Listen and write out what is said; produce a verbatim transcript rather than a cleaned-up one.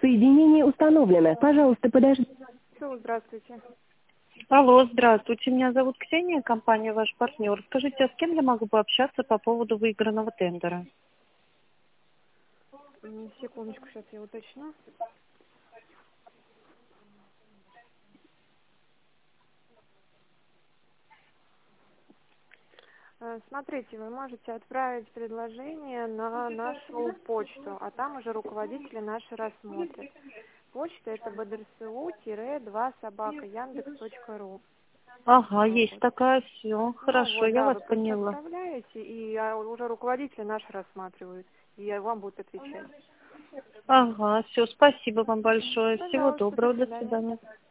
Соединение установлено. Пожалуйста, подождите. Алло, здравствуйте. Алло, здравствуйте. Меня зовут Ксения, компания «Ваш партнер». Скажите, а с кем я могу пообщаться по поводу выигранного тендера? М, Секундочку, сейчас я уточню. Э, Смотрите, вы можете отправить предложение на нашу почту, а там уже руководители наши рассмотрят. Почта это бдрсу-два собака яндекс точка ру. Ага, есть Вот. такая, все. Ну Хорошо, вот, я да, вас вы просто поняла. отправляете, и а, уже руководители наши рассматривают, и вам будут отвечать. Ага, все, спасибо вам большое. Всего Пожалуйста, до доброго, до свидания. свидания.